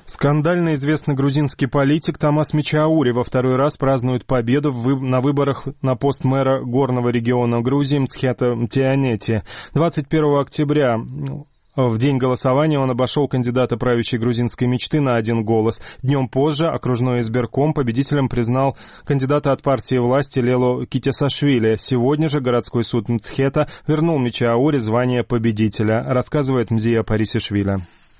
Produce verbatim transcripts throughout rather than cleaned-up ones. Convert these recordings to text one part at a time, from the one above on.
Скандально известный грузинский политик Тамас Мичаури во второй раз празднует победу на выборах на пост мэра горного региона Грузии Мцхета-Тианети. двадцать первого октября в день голосования он обошел кандидата правящей грузинской мечты на один голос. Днем позже окружной избирком победителем признал кандидата от партии власти Лело Китесашвили. Сегодня же городской суд Мцхета вернул Мичаури звание победителя, рассказывает Мзия Парисишвили.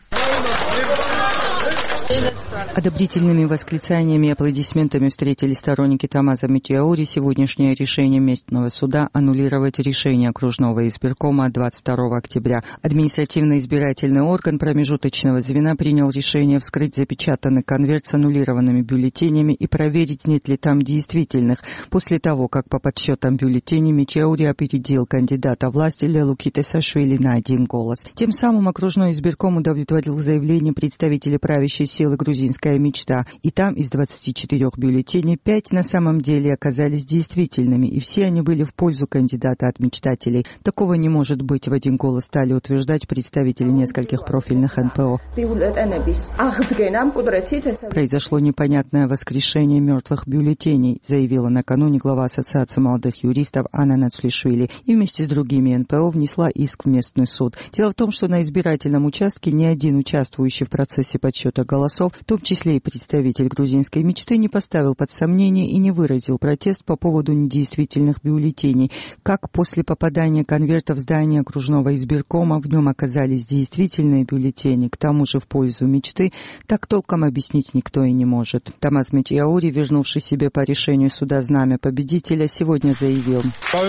Одобрительными восклицаниями и аплодисментами встретили сторонники Тамаса Мичаури сегодняшнее решение местного суда аннулировать решение окружного избиркома двадцать второго октября. Административный избирательный орган промежуточного звена принял решение вскрыть запечатанный конверт с аннулированными бюллетенями и проверить, нет ли там действительных. После того, как по подсчетам бюллетеней Мичаури опередил кандидата власти Лелу Китесашвили на один голос. Тем самым окружной избирком удовлетворил заявление представителей правящей силы «Грузинская мечта». И там из двадцати четырёх бюллетеней пять на самом деле оказались действительными, и все они были в пользу кандидата от мечтателей. Такого не может быть, в один голос стали утверждать представители нескольких профильных эн пэ о. Произошло непонятное воскрешение мертвых бюллетеней, заявила накануне глава Ассоциации молодых юристов Анна Нацлишвили, и вместе с другими эн пэ о внесла иск в местный суд. Дело в том, что на избирательном участке ни один участвующий в процессе подсчета голосов, в том числе и представитель грузинской мечты, не поставил под сомнение и не выразил протест по поводу недействительных бюллетеней. Как после попадания конверта в здание окружного избиркома в нем оказались действительные бюллетени, к тому же в пользу мечты, так толком объяснить никто и не может. Тамас Мичаури, вернувший себе по решению суда знамя победителя, сегодня заявил: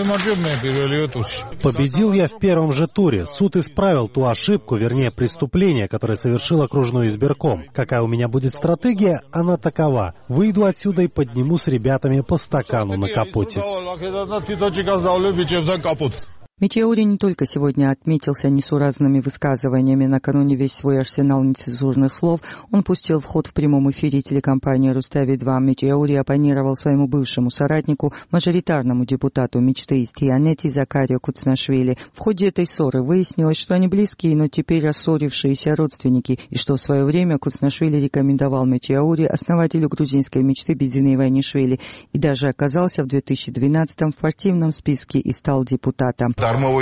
«Победил я в первом же туре. Суд исправил ту ошибку, вернее преступление, которое совершил окружной избирком. Какая у меня будет стратегия, она такова. Выйду отсюда и подниму с ребятами по стакану на капоте». Мичаури не только сегодня отметился несуразными высказываниями. Накануне весь свой арсенал нецензурных слов он пустил в ход в прямом эфире телекомпании «Рустави-два». Мичаури оппонировал своему бывшему соратнику, мажоритарному депутату мечты из Тианети Закарию Куцнашвили. В ходе этой ссоры выяснилось, что они близкие, но теперь рассорившиеся родственники, и что в свое время Куцнашвили рекомендовал Мичаури, основателю грузинской мечты Бедзины Иванишвили, и даже оказался в две тысячи двенадцатом в партийном списке и стал депутатом.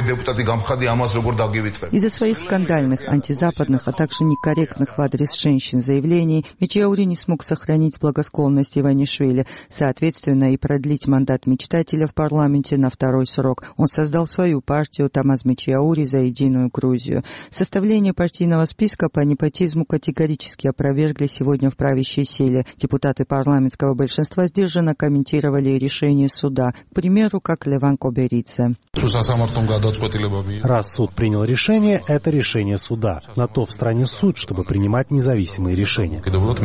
Из-за своих скандальных, антизападных, а также некорректных в адрес женщин заявлений Мичаури не смог сохранить благосклонность Иванишвили, соответственно, и продлить мандат мечтателя в парламенте на второй срок. Он создал свою партию Тамас Мичаури за единую Грузию. Составление партийного списка по непотизму категорически опровергли сегодня в правящей силе. Депутаты парламентского большинства сдержанно комментировали решение суда, к примеру, как Леван Коберице. Раз суд принял решение, это решение суда. На то в стране суд, чтобы принимать независимые решения.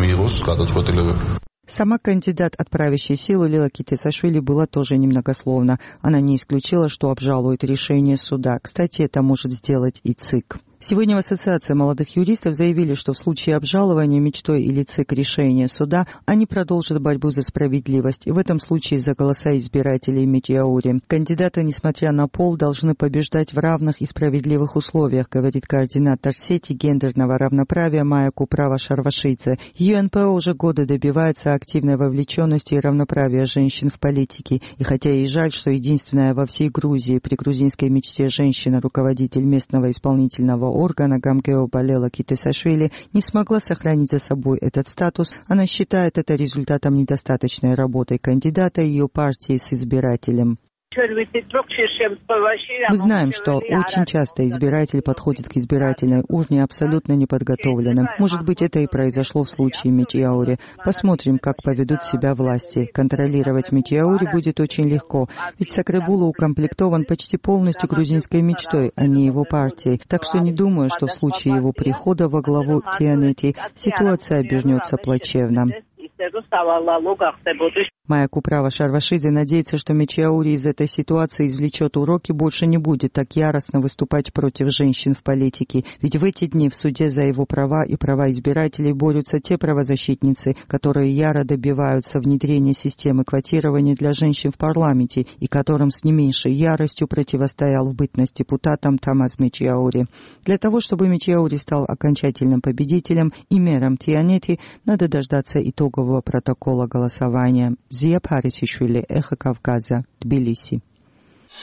Сама кандидат от правящей силы Лела Китесашвили была тоже немногословна. Она не исключила, что обжалует решение суда. Кстати, это может сделать и ЦИК. Сегодня в Ассоциации молодых юристов заявили, что в случае обжалования мечтой или ЦИК решения суда они продолжат борьбу за справедливость, и в этом случае за голоса избирателей Мичаури. Кандидаты, несмотря на пол, должны побеждать в равных и справедливых условиях, говорит координатор сети гендерного равноправия Майя Куправа Шарвашидзе. Ее эн пэ о уже годы добивается активной вовлеченности и равноправия женщин в политике. И хотя ей жаль, что единственная во всей Грузии при грузинской мечте женщина, руководитель местного исполнительного органа Гамгео Балела Китесашвили, не смогла сохранить за собой этот статус, она считает это результатом недостаточной работы кандидата и ее партии с избирателем. Мы знаем, что очень часто избиратель подходит к избирательной урне абсолютно неподготовленным. Может быть, это и произошло в случае Мичаури. Посмотрим, как поведут себя власти. Контролировать Мичаури будет очень легко, ведь Сакребулу укомплектован почти полностью грузинской мечтой, а не его партией. Так что не думаю, что в случае его прихода во главу Тианети ситуация обернется плачевно. Майя Куправа Шарвашидзе надеется, что Мечиаури из этой ситуации извлечет уроки, больше не будет так яростно выступать против женщин в политике. Ведь в эти дни в суде за его права и права избирателей борются те правозащитницы, которые яро добиваются внедрения системы квотирования для женщин в парламенте и которым с не меньшей яростью противостоял в бытность депутатом Томас Мечиаури. Для того, чтобы Мечиаури стал окончательным победителем и мэром Тианети, надо дождаться итогового протокола голосования. Зия Парисишвили, Эхо Кавказа, Тбилиси.